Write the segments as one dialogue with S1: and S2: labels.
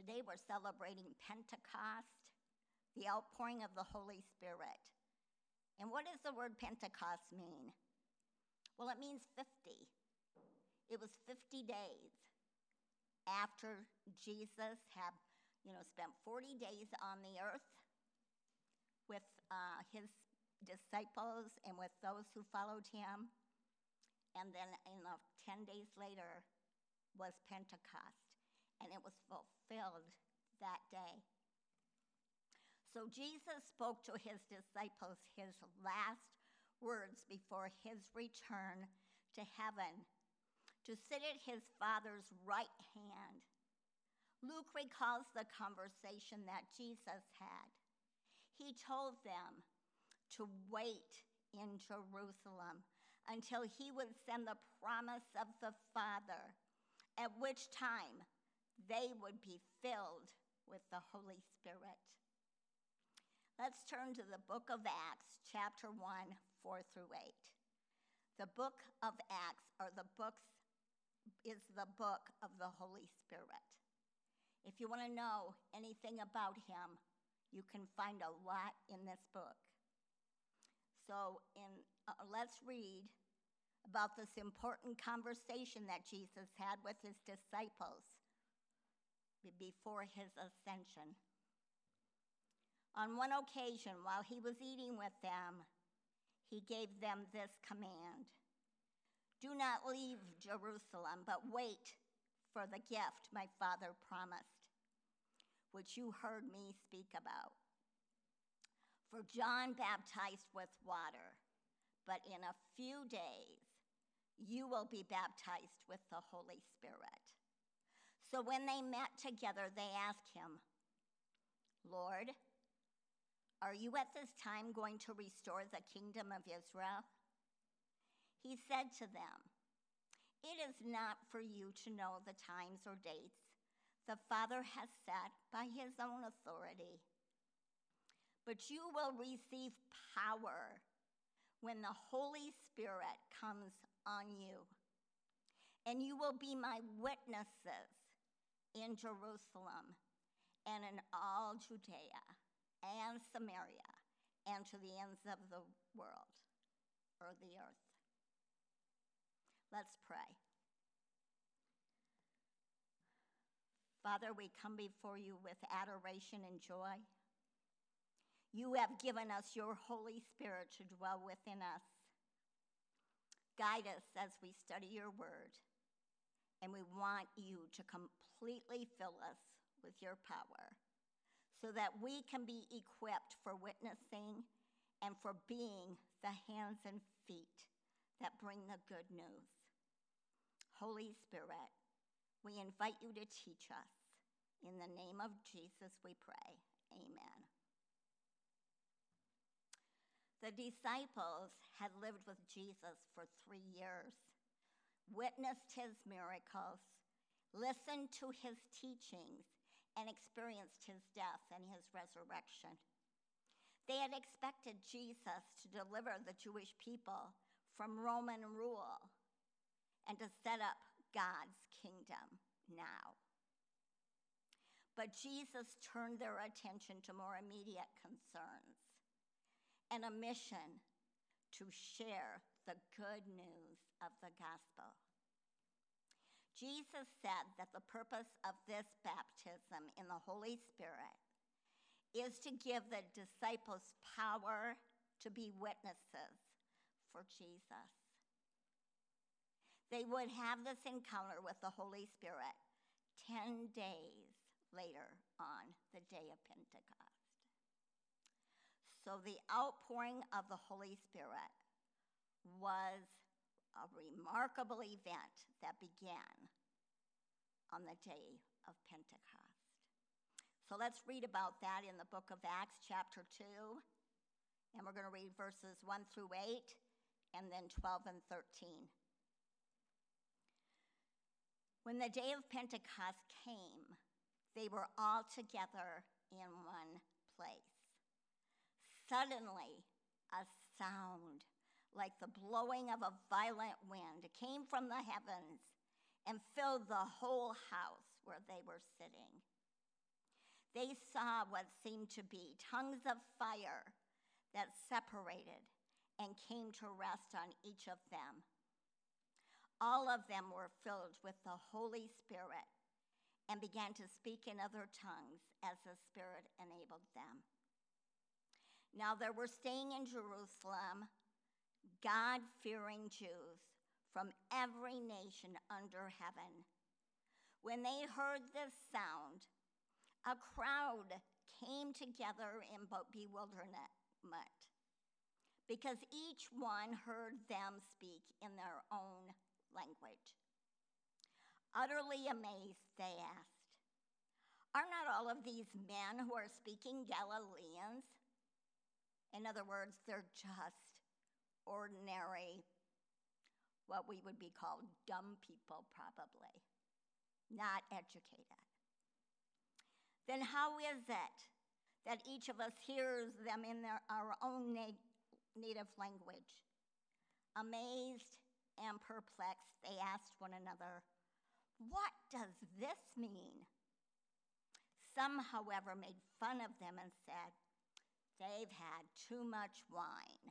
S1: Today we're celebrating Pentecost, the outpouring of the Holy Spirit. And what does the word Pentecost mean? Well, it means 50. It was 50 days after Jesus had, spent 40 days on the earth with his disciples and with those who followed him. And then 10 days later was Pentecost, and it was fulfilled that day. So Jesus spoke to his disciples his last words before his return to heaven, to sit at his Father's right hand. Luke recalls the conversation that Jesus had. He told them to wait in Jerusalem until he would send the promise of the Father, at which time they would be filled with the Holy Spirit. Let's turn to the book of Acts, chapter 1, 4 through 8. The book of Acts is the book of the Holy Spirit. If you want to know anything about him, you can find a lot in this book. So let's read about this important conversation that Jesus had with his disciples before his ascension. On one occasion, while he was eating with them, he gave them this command: "Do not leave Jerusalem, but wait for the gift my Father promised, which you heard me speak about. For John baptized with water, but in a few days you will be baptized with the Holy Spirit." So when they met together, they asked him, "Lord, are you at this time going to restore the kingdom of Israel?" He said to them, "It is not for you to know the times or dates the Father has set by his own authority. But you will receive power when the Holy Spirit comes on you. And you will be my witnesses in Jerusalem and in all Judea and Samaria and to the ends of the world," or the earth. Let's pray. Father, we come before you with adoration and joy. You have given us your Holy Spirit to dwell within us. Guide us as we study your word, and we want you to completely fill us with your power so that we can be equipped for witnessing and for being the hands and feet that bring the good news. Holy Spirit, we invite you to teach us. In the name of Jesus we pray. Amen. The disciples had lived with Jesus for 3 years, witnessed his miracles, listened to his teachings, and experienced his death and his resurrection. They had expected Jesus to deliver the Jewish people from Roman rule and to set up God's kingdom now. But Jesus turned their attention to more immediate concerns and a mission to share the good news of the gospel. Jesus said that the purpose of this baptism in the Holy Spirit is to give the disciples power to be witnesses for Jesus. They would have this encounter with the Holy Spirit 10 days later on the day of Pentecost. So the outpouring of the Holy Spirit was a remarkable event that began on the day of Pentecost. So let's read about that in the book of Acts, chapter 2. And we're going to read verses 1 through 8, and then 12 and 13. When the day of Pentecost came, they were all together in one place. Suddenly, a sound like the blowing of a violent wind came from the heavens and filled the whole house where they were sitting. they saw what seemed to be tongues of fire that separated and came to rest on each of them. All of them were filled with the Holy Spirit and began to speak in other tongues as the Spirit enabled them. Now there were staying in Jerusalem God-fearing Jews from every nation under heaven. When they heard this sound, a crowd came together in bewilderment, because each one heard them speak in their own language. Utterly amazed, they asked, "Are not all of these men who are speaking Galileans?" In other words, they're just ordinary, what we would be called dumb people, probably, not educated. Then how is it that each of us hears them in our own native language? Amazed and perplexed, they asked one another, "What does this mean?" Some, however, made fun of them and said, "They've had too much wine."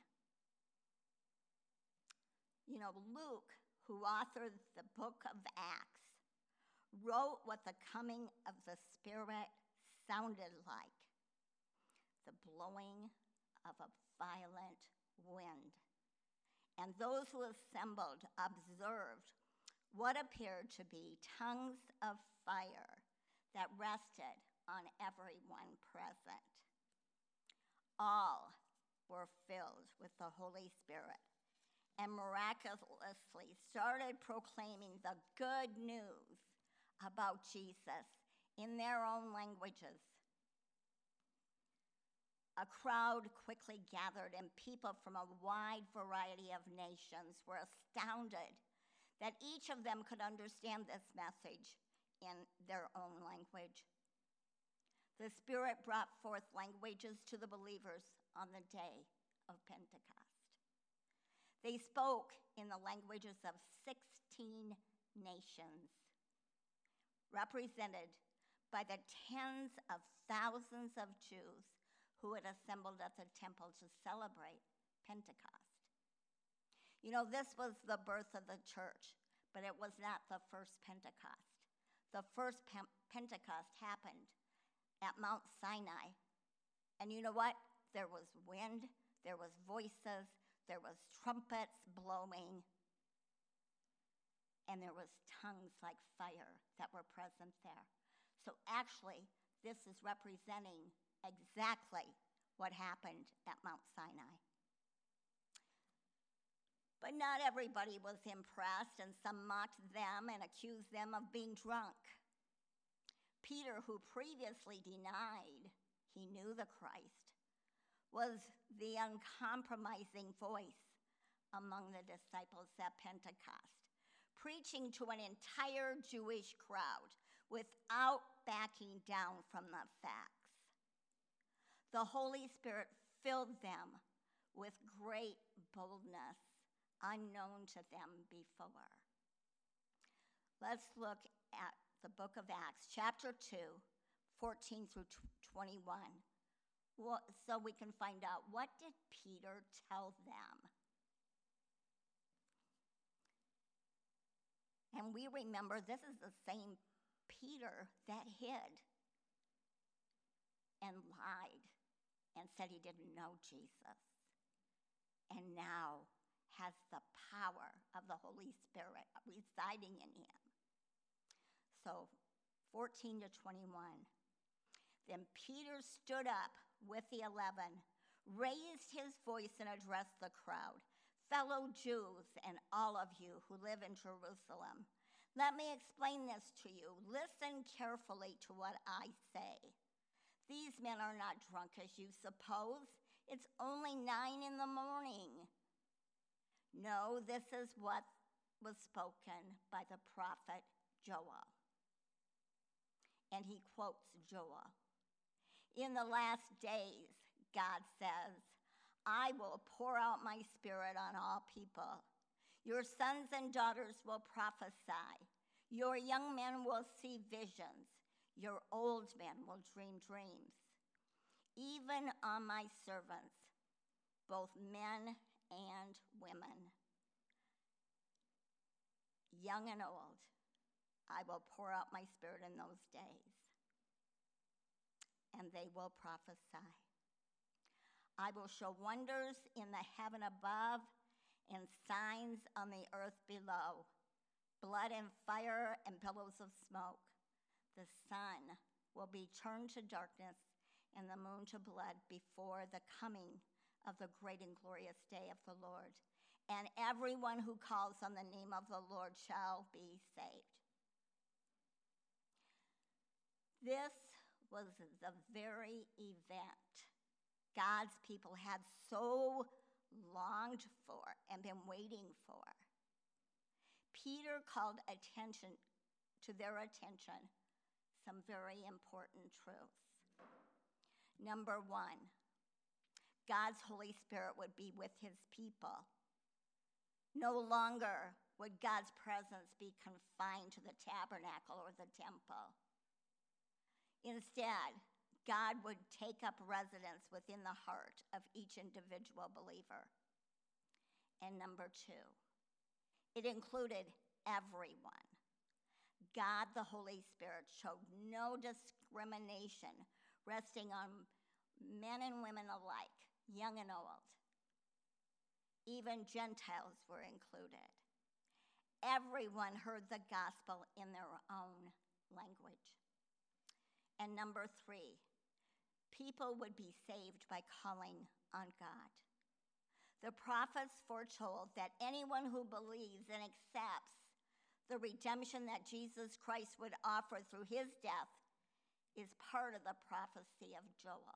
S1: You know, Luke, who authored the book of Acts, wrote what the coming of the Spirit sounded like: the blowing of a violent wind. And those who assembled observed what appeared to be tongues of fire that rested on everyone present. All were filled with the Holy Spirit and miraculously started proclaiming the good news about Jesus in their own languages. A crowd quickly gathered, and people from a wide variety of nations were astounded that each of them could understand this message in their own language. The Spirit brought forth languages to the believers on the day of Pentecost. They spoke in the languages of 16 nations, represented by the tens of thousands of Jews who had assembled at the temple to celebrate Pentecost. You know, this was the birth of the church, but it was not the first Pentecost. The first Pentecost happened at Mount Sinai. And you know what? There was wind, there was voices, there was trumpets blowing, and there was tongues like fire that were present there. So actually, this is representing exactly what happened at Mount Sinai. But not everybody was impressed, and some mocked them and accused them of being drunk. Peter, who previously denied he knew the Christ, was the uncompromising voice among the disciples at Pentecost, preaching to an entire Jewish crowd without backing down from the facts. The Holy Spirit filled them with great boldness unknown to them before. Let's look at the book of Acts, chapter 2, 14 through 21, so we can find out, what did Peter tell them? And we remember this is the same Peter that hid and lied and said he didn't know Jesus, and now has the power of the Holy Spirit residing in him. So 14 to 21. Then Peter stood up with the 11, raised his voice and addressed the crowd. "Fellow Jews and all of you who live in Jerusalem, let me explain this to you. Listen carefully to what I say. These men are not drunk as you suppose. It's only 9 a.m. No, this is what was spoken by the prophet Joel." And he quotes Joel. "In the last days, God says, I will pour out my Spirit on all people. Your sons and daughters will prophesy. Your young men will see visions. Your old men will dream dreams. Even on my servants, both men and women, young and old, I will pour out my Spirit in those days, and they will prophesy. I will show wonders in the heaven above and signs on the earth below, blood and fire and billows of smoke. The sun will be turned to darkness and the moon to blood before the coming of the great and glorious day of the Lord. And everyone who calls on the name of the Lord shall be saved. This was the very event God's people had so longed for and been waiting for. Peter called their attention some very important truths. Number one, God's Holy Spirit would be with his people. No longer would God's presence be confined to the tabernacle or the temple. Instead, God would take up residence within the heart of each individual believer. And number two, it included everyone. God, the Holy Spirit, showed no discrimination, resting on men and women alike, young and old. Even Gentiles were included. Everyone heard the gospel in their own language. And number three, people would be saved by calling on God. The prophets foretold that anyone who believes and accepts the redemption that Jesus Christ would offer through his death is part of the prophecy of Joel.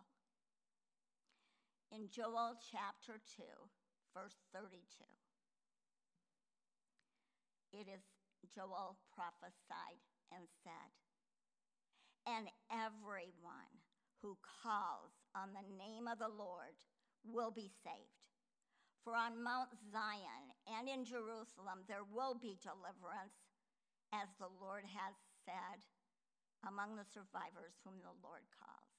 S1: In Joel chapter 2, verse 32, it is Joel prophesied and said, "And everyone who calls on the name of the Lord will be saved. For on Mount Zion and in Jerusalem there will be deliverance, as the Lord has said, among the survivors whom the Lord calls."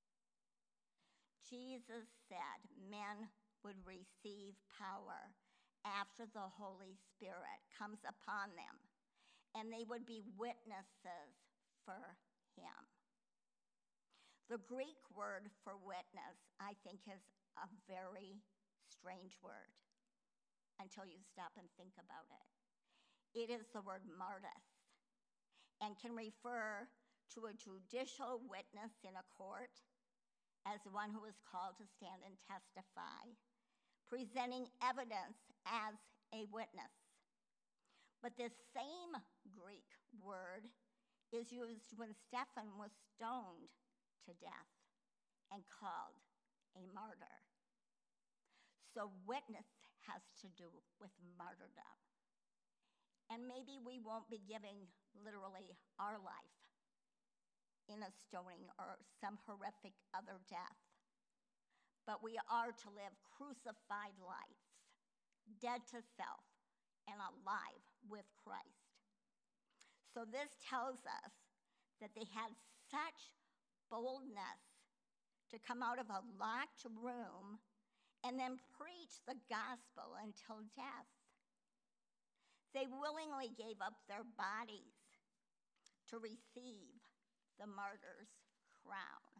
S1: Jesus said men would receive power after the Holy Spirit comes upon them, and they would be witnesses for him. The Greek word for witness, I think, is a very strange word until you stop and think about it. It is the word martis and can refer to a judicial witness in a court as one who is called to stand and testify, presenting evidence as a witness. But this same Greek word is used when Stephen was stoned to death and called a martyr. So witness has to do with martyrdom. And maybe we won't be giving literally our life in a stoning or some horrific other death. But we are to live crucified lives, dead to self and alive with Christ. So this tells us that they had such boldness to come out of a locked room and then preach the gospel until death. They willingly gave up their bodies to receive the martyr's crown.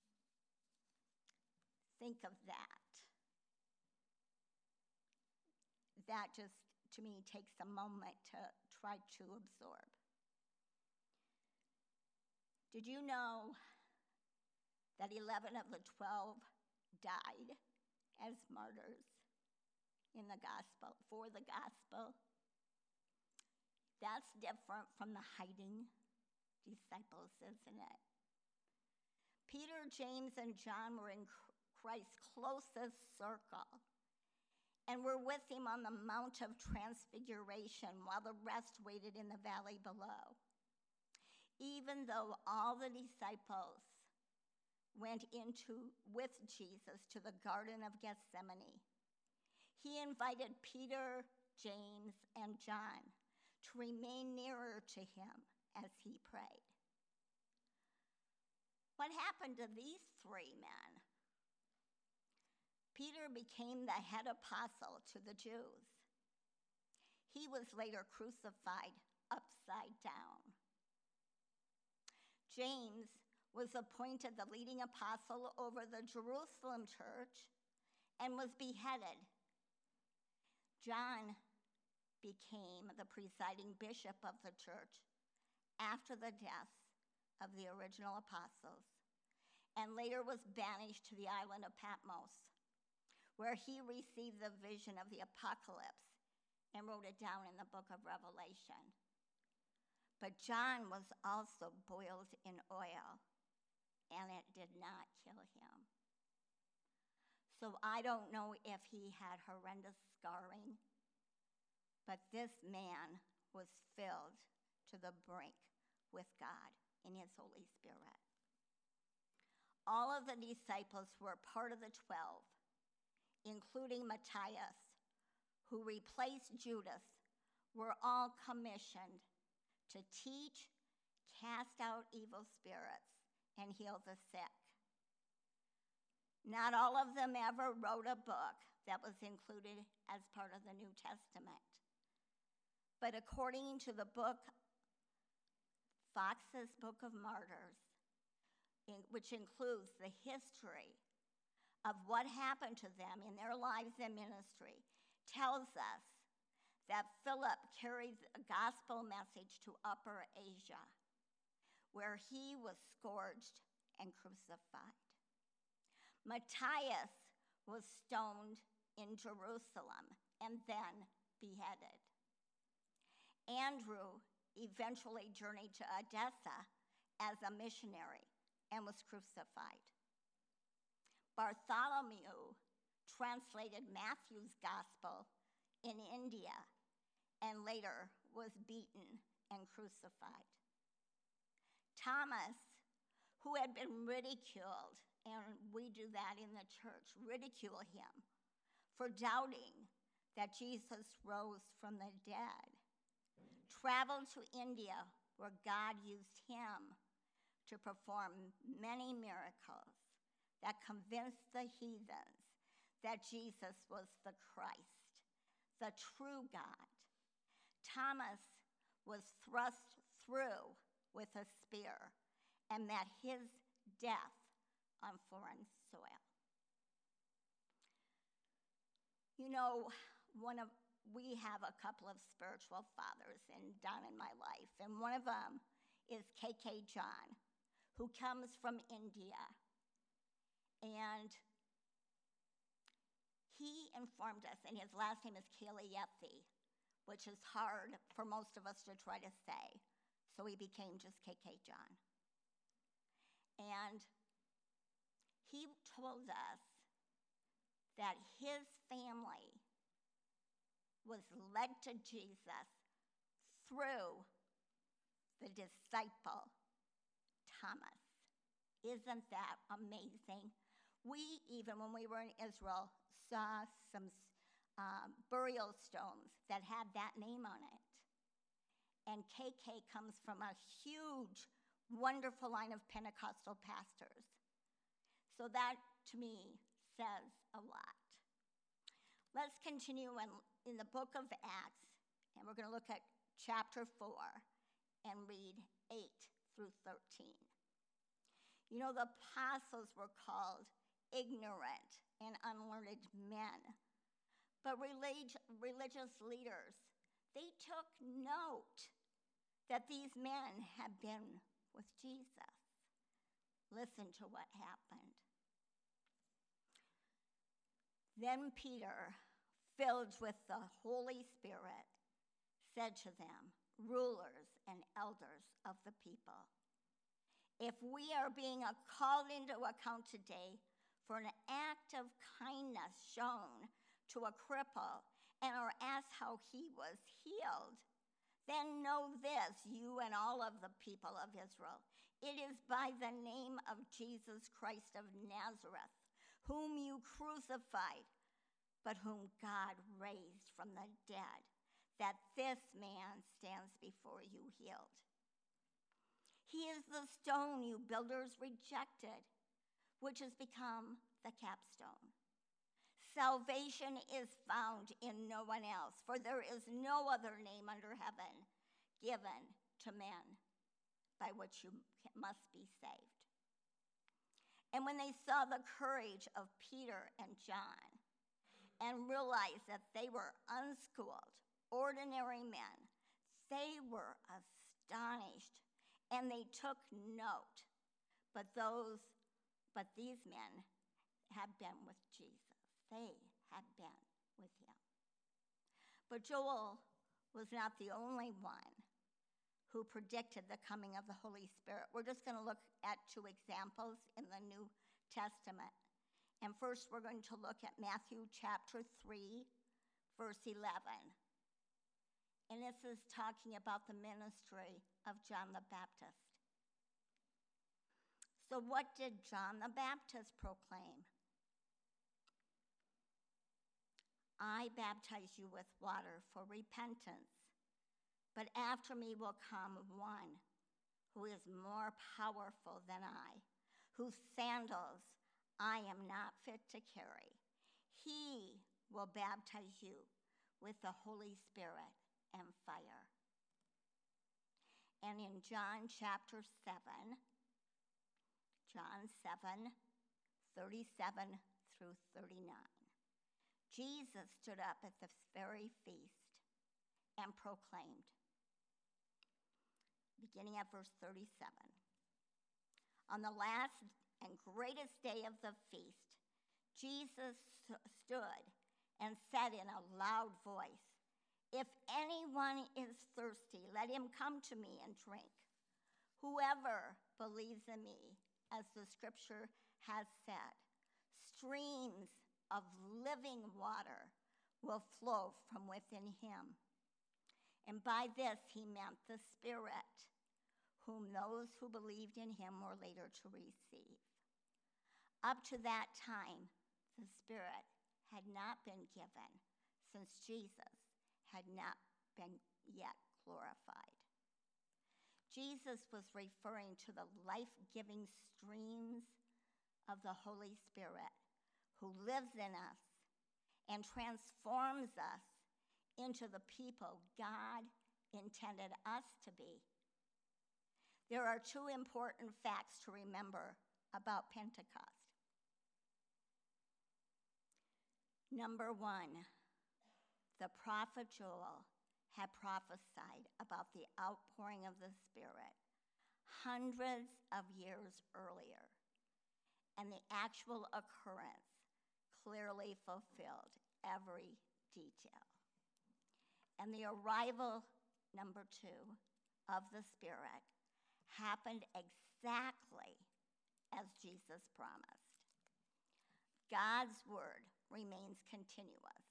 S1: Think of that. That just, to me, takes a moment to try to absorb. Did you know that 11 of the 12 died as martyrs in the gospel, for the gospel? That's different from the hiding disciples, isn't it? Peter, James, and John were in Christ's closest circle and were with him on the Mount of Transfiguration while the rest waited in the valley below. Even though all the disciples went with Jesus to the Garden of Gethsemane, he invited Peter, James, and John to remain nearer to him as he prayed. what happened to these three men? Peter became the head apostle to the Jews. He was later crucified upside down. James was appointed the leading apostle over the Jerusalem church and was beheaded. John became the presiding bishop of the church after the death of the original apostles, and later was banished to the island of Patmos, where he received the vision of the apocalypse and wrote it down in the book of Revelation. But John was also boiled in oil, and it did not kill him. So I don't know if he had horrendous scarring, but this man was filled to the brink with God in his Holy Spirit. All of the disciples were part of the 12, including Matthias, who replaced Judas, were all commissioned to teach, cast out evil spirits, and heal the sick. Not all of them ever wrote a book that was included as part of the New Testament. But according to the book, Fox's Book of Martyrs, which includes the history of what happened to them in their lives and ministry, tells us that Philip carried a gospel message to Upper Asia, where he was scourged and crucified. Matthias was stoned in Jerusalem and then beheaded. Andrew eventually journeyed to Edessa as a missionary and was crucified. Bartholomew translated Matthew's gospel in India and later was beaten and crucified. Thomas, who had been ridiculed, and we do that in the church, ridicule him for doubting that Jesus rose from the dead, traveled to India where God used him to perform many miracles that convinced the heathens that Jesus was the Christ, the true God. Thomas was thrust through with a spear and met his death on foreign soil. You know, we have a couple of spiritual fathers done in my life, and one of them is K.K. John, who comes from India. And he informed us, and his last name is Kaliyethi, which is hard for most of us to try to say, so he became just K.K. John. And he told us that his family was led to Jesus through the disciple Thomas. Isn't that amazing? We, even when we were in Israel, saw some burial stones that had that name on it. And KK comes from a huge, wonderful line of Pentecostal pastors. So that, to me, says a lot. Let's continue in the book of Acts, and we're going to look at chapter 4 and read 8 through 13. You know, the apostles were called ignorant and unlearned men, but religious leaders, they took note that these men had been with Jesus. Listen to what happened. Then Peter, filled with the Holy Spirit, said to them, rulers and elders of the people, if we are being called into account today for an act of kindness shown to a cripple and are asked how he was healed, then know this, you and all of the people of Israel. It is by the name of Jesus Christ of Nazareth, whom you crucified, but whom God raised from the dead, that this man stands before you healed. He is the stone you builders rejected, which has become the capstone. Salvation is found in no one else, for there is no other name under heaven given to men by which you must be saved. And when they saw the courage of Peter and John and realized that they were unschooled, ordinary men, they were astonished, and they took note. But these men had been with Jesus. They had been with him. But Joel was not the only one who predicted the coming of the Holy Spirit. We're just going to look at two examples in the New Testament. And first, we're going to look at Matthew chapter 3, verse 11. And this is talking about the ministry of John the Baptist. So what did John the Baptist proclaim? I baptize you with water for repentance, but after me will come one who is more powerful than I, whose sandals I am not fit to carry. He will baptize you with the Holy Spirit and fire. And in John chapter 7, John 7, 37 through 39, Jesus stood up at this very feast and proclaimed, beginning at verse 37, on the last and greatest day of the feast, Jesus stood and said in a loud voice, if anyone is thirsty, let him come to me and drink. Whoever believes in me, as the scripture has said, streams of living water will flow from within him. And by this he meant the Spirit, whom those who believed in him were later to receive. Up to that time, the Spirit had not been given, since Jesus had not been yet glorified. Jesus was referring to the life-giving streams of the Holy Spirit who lives in us and transforms us into the people God intended us to be. There are two important facts to remember about Pentecost. Number one, the prophet Joel had prophesied about the outpouring of the Spirit hundreds of years earlier, and the actual occurrence clearly fulfilled every detail. And the arrival, number two, of the Spirit happened exactly as Jesus promised. God's word remains continuous.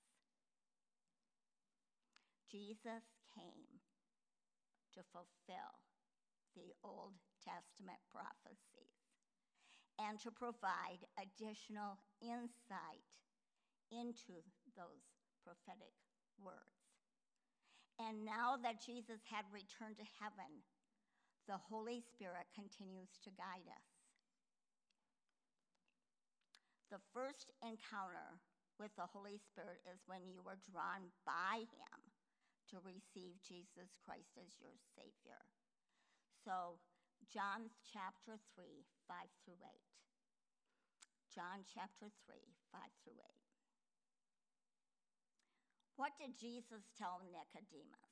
S1: Jesus came to fulfill the Old Testament prophecies and to provide additional insight into those prophetic words. And now that Jesus had returned to heaven, the Holy Spirit continues to guide us. The first encounter with the Holy Spirit is when you were drawn by him to receive Jesus Christ as your Savior. So, John chapter 3, 5 through 8. John chapter 3, 5 through 8. What did Jesus tell Nicodemus?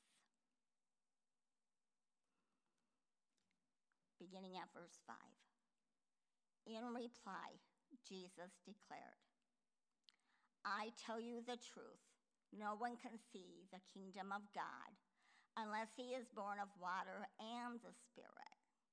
S1: Beginning at verse 5. In reply, Jesus declared, I tell you the truth, no one can see the kingdom of God unless he is born of water and the Spirit.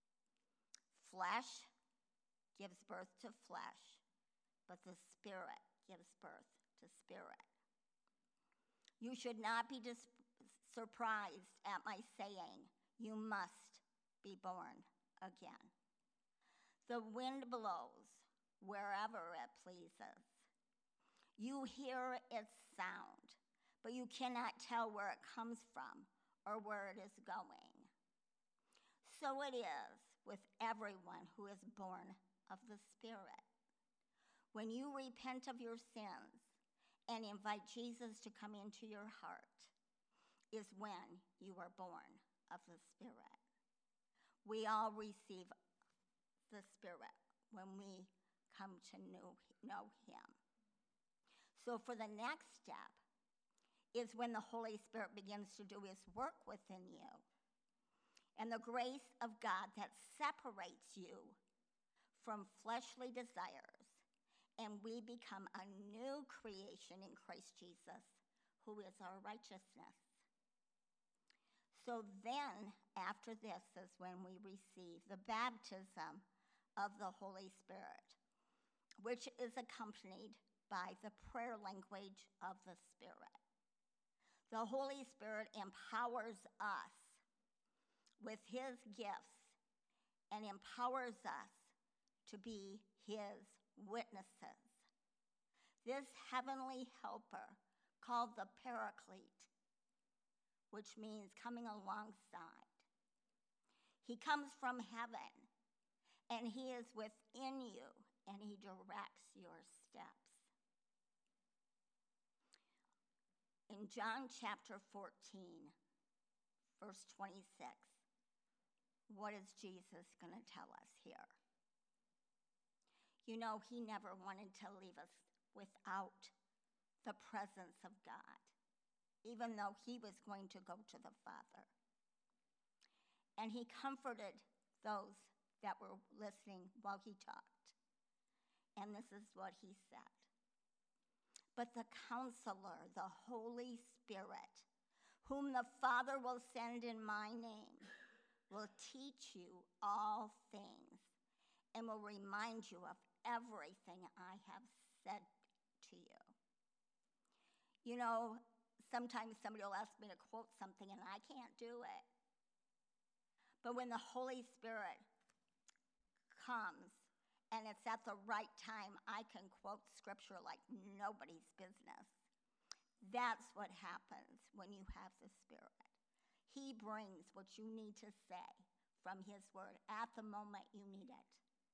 S1: Flesh gives birth to flesh, but the Spirit gives birth to spirit. You should not be surprised at my saying, you must be born again. The wind blows wherever it pleases. You hear its sound, but you cannot tell where it comes from or where it is going. So it is with everyone who is born of the Spirit. When you repent of your sins and invite Jesus to come into your heart, is when you are born of the Spirit. We all receive the Spirit when we come to know him. So for the next step is when the Holy Spirit begins to do his work within you. And the grace of God that separates you from fleshly desires, and we become a new creation in Christ Jesus, who is our righteousness. So then, after this is when we receive the baptism of the Holy Spirit, which is accompanied by the prayer language of the Spirit. The Holy Spirit empowers us with his gifts and empowers us to be his witnesses. This heavenly helper, called the Paraclete, which means coming alongside. He comes from heaven, and he is within you, and he directs your steps. In John chapter 14, verse 26, what is Jesus going to tell us here? You know, he never wanted to leave us without the presence of God, even though he was going to go to the Father. And he comforted those that were listening while he talked. And this is what he said. But the Counselor, the Holy Spirit, whom the Father will send in my name, will teach you all things and will remind you of everything I have said to you. You know, sometimes somebody will ask me to quote something and I can't do it. But when the Holy Spirit comes and it's at the right time, I can quote scripture like nobody's business. That's what happens when you have the Spirit. He brings what you need to say from his word at the moment you need it.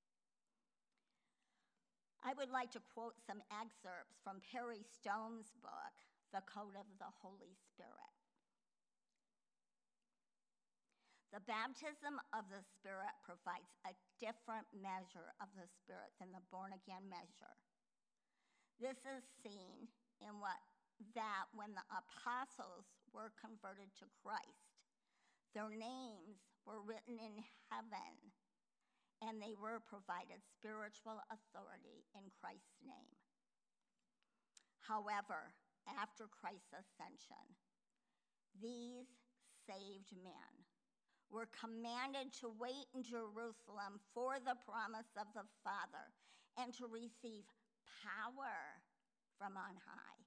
S1: I would like to quote some excerpts from Perry Stone's book, The Code of the Holy Spirit. The baptism of the Spirit provides a different measure of the Spirit than the born-again measure. This is seen in when the apostles were converted to Christ, their names were written in heaven, and they were provided spiritual authority in Christ's name. However, after Christ's ascension, these saved men were commanded to wait in Jerusalem for the promise of the Father and to receive power from on high.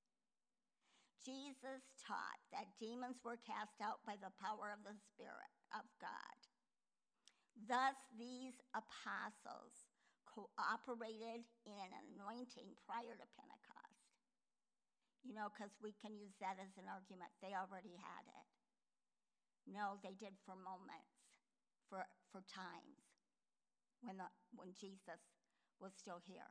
S1: Jesus taught that demons were cast out by the power of the Spirit of God. Thus, these apostles cooperated in an anointing prior to Pentecost. You know, because we can use that as an argument. They already had it. No, they did for moments, for times, when Jesus was still here.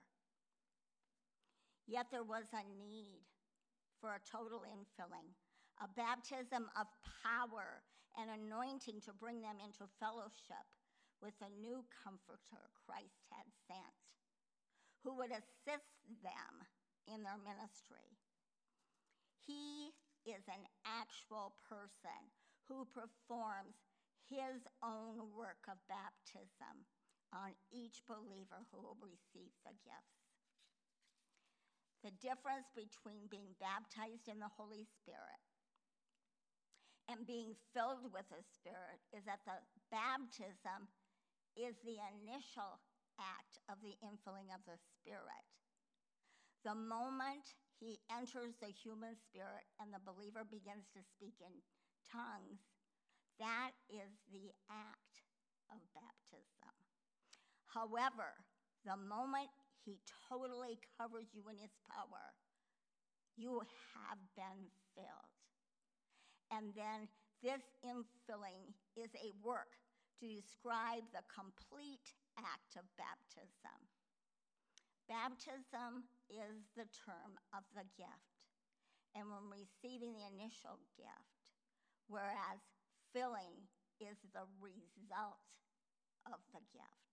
S1: Yet there was a need for a total infilling, a baptism of power and anointing to bring them into fellowship with a new comforter Christ had sent, who would assist them in their ministry. He is an actual person who performs his own work of baptism on each believer who will receive the gifts. The difference between being baptized in the Holy Spirit and being filled with the Spirit is that the baptism is the initial act of the infilling of the Spirit. The moment he enters the human spirit and the believer begins to speak in tongues, that is the act of baptism. However, the moment he totally covers you in his power, you have been filled. And then this infilling is a work to describe the complete act of baptism. Baptism is the term of the gift, and when receiving the initial gift, whereas filling is the result of the gift.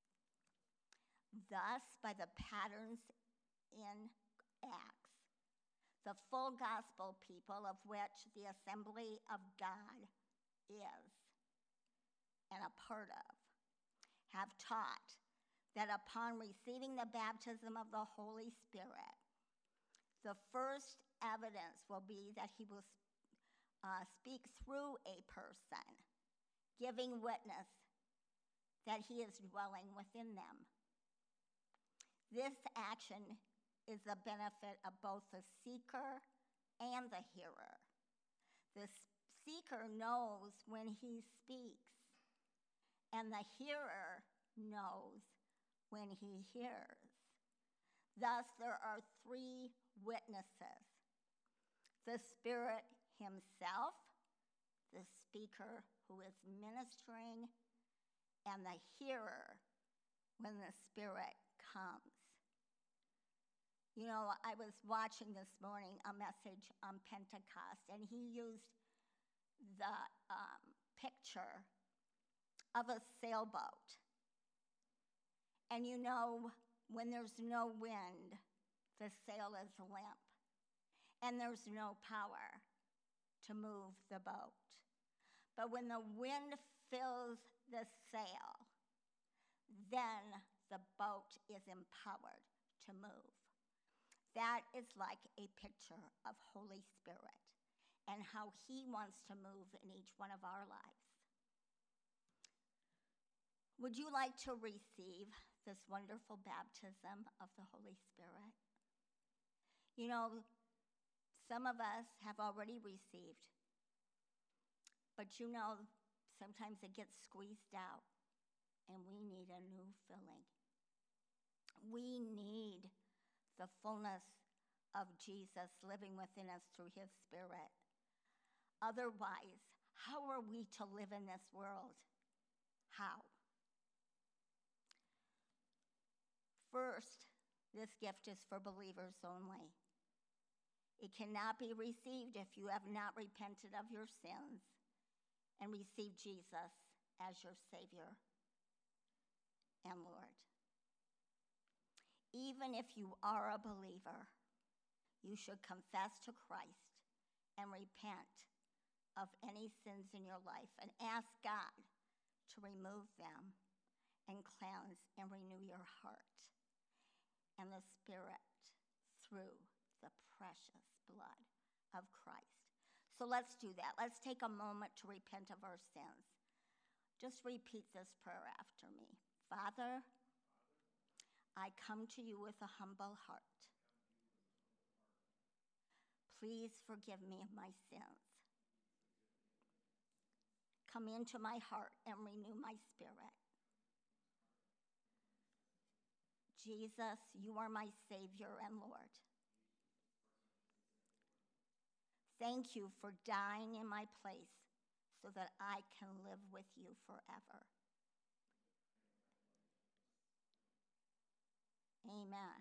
S1: Thus, by the patterns in Acts, the full gospel people, of which the assembly of God is and a part of, have taught that upon receiving the baptism of the Holy Spirit, the first evidence will be that he will speak through a person, giving witness that he is dwelling within them. This action is the benefit of both the seeker and the hearer. The seeker knows when he speaks, and the hearer knows when he hears. Thus, there are three witnesses: the Spirit himself, the speaker who is ministering, and the hearer when the Spirit comes. You know, I was watching this morning a message on Pentecost, and he used the picture of a sailboat. And you know, when there's no wind, the sail is limp, and there's no power to move the boat. But when the wind fills the sail, then the boat is empowered to move. That is like a picture of Holy Spirit and how he wants to move in each one of our lives. Would you like to receive this wonderful baptism of the Holy Spirit? You know, some of us have already received, but you know, sometimes it gets squeezed out, and we need a new filling. We need the fullness of Jesus living within us through his Spirit. Otherwise, how are we to live in this world? How? First, this gift is for believers only. It cannot be received if you have not repented of your sins and received Jesus as your Savior and Lord. Even if you are a believer, you should confess to Christ and repent of any sins in your life and ask God to remove them and cleanse and renew your heart and the Spirit through the precious blood of Christ. So let's do that. Let's take a moment to repent of our sins. Just repeat this prayer after me. Father, I come to you with a humble heart. Please forgive me of my sins. Come into my heart and renew my spirit. Jesus, you are my Savior and Lord. Thank you for dying in my place so that I can live with you forever. Amen.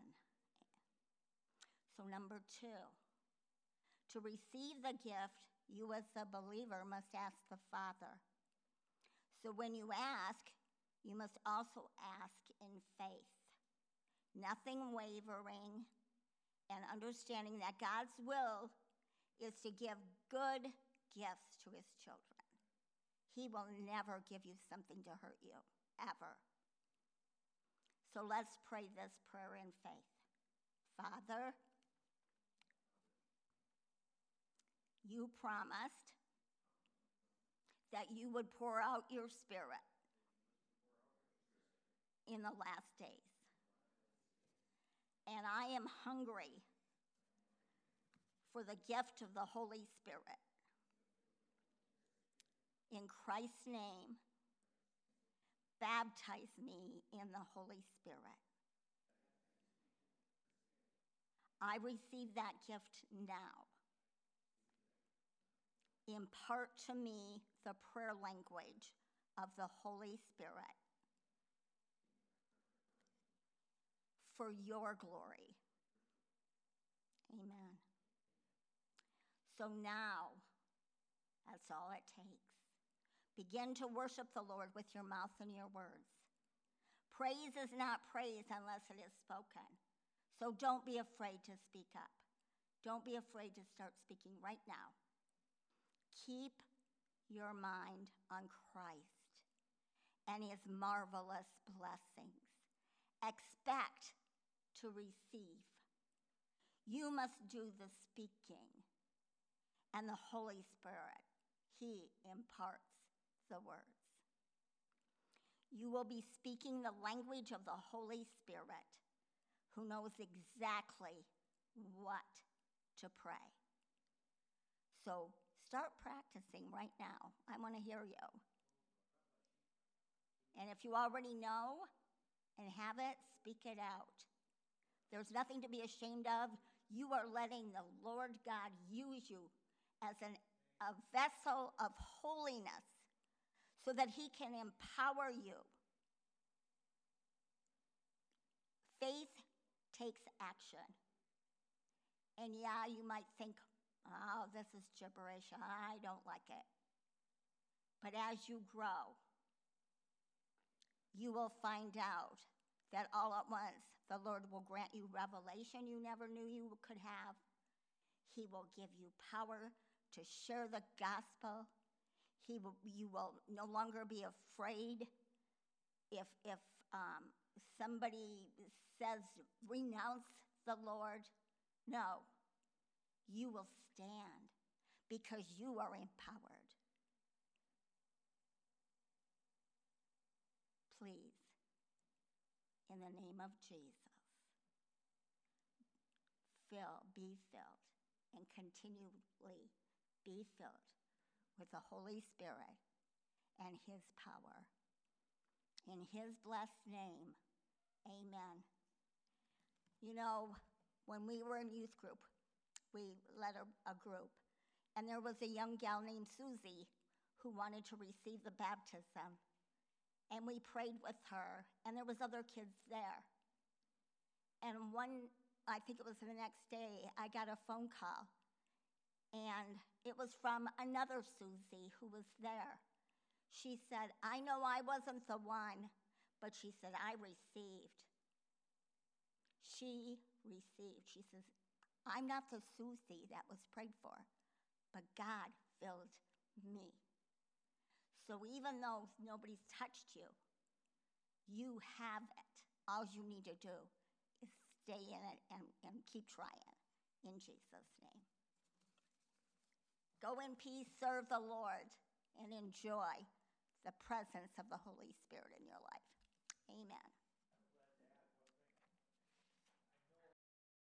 S1: So number 2, to receive the gift, you as a believer must ask the Father. So when you ask, you must also ask in faith, nothing wavering, and understanding that God's will is to give good gifts to his children. He will never give you something to hurt you, ever. So let's pray this prayer in faith. Father, you promised that you would pour out your Spirit in the last days. And I am hungry for the gift of the Holy Spirit. In Christ's name, baptize me in the Holy Spirit. I receive that gift now. Impart to me the prayer language of the Holy Spirit for your glory. Amen. So now, that's all it takes. Begin to worship the Lord with your mouth and your words. Praise is not praise unless it is spoken. So don't be afraid to speak up. Don't be afraid to start speaking right now. Keep your mind on Christ and his marvelous blessings. Expect to receive. You must do the speaking, and the Holy Spirit, he imparts the words. You will be speaking the language of the Holy Spirit, who knows exactly what to pray. So start practicing right now. I want to hear you. And if you already know and have it, speak it out. There's nothing to be ashamed of. You are letting the Lord God use you as a vessel of holiness so that he can empower you. Faith takes action. And yeah, you might think, oh, this is gibberish. I don't like it. But as you grow, you will find out that all at once the Lord will grant you revelation you never knew you could have. He will give you power to share the gospel. You will no longer be afraid if somebody says, renounce the Lord. No, you will stand because you are empowered. Please, in the name of Jesus, be filled, and continually be filled with the Holy Spirit and his power. In his blessed name, amen. You know, when we were in youth group, we led a group, and there was a young gal named Susie who wanted to receive the baptism. And we prayed with her, and there was other kids there. And I think it was the next day, I got a phone call. And it was from another Susie who was there. She said, I know I wasn't the one, but she said, I received. She received. She says, I'm not the Susie that was prayed for, but God filled me. So even though nobody's touched you, you have it. All you need to do is stay in it and keep trying in Jesus' name. Go in peace, serve the Lord, and enjoy the presence of the Holy Spirit in your life.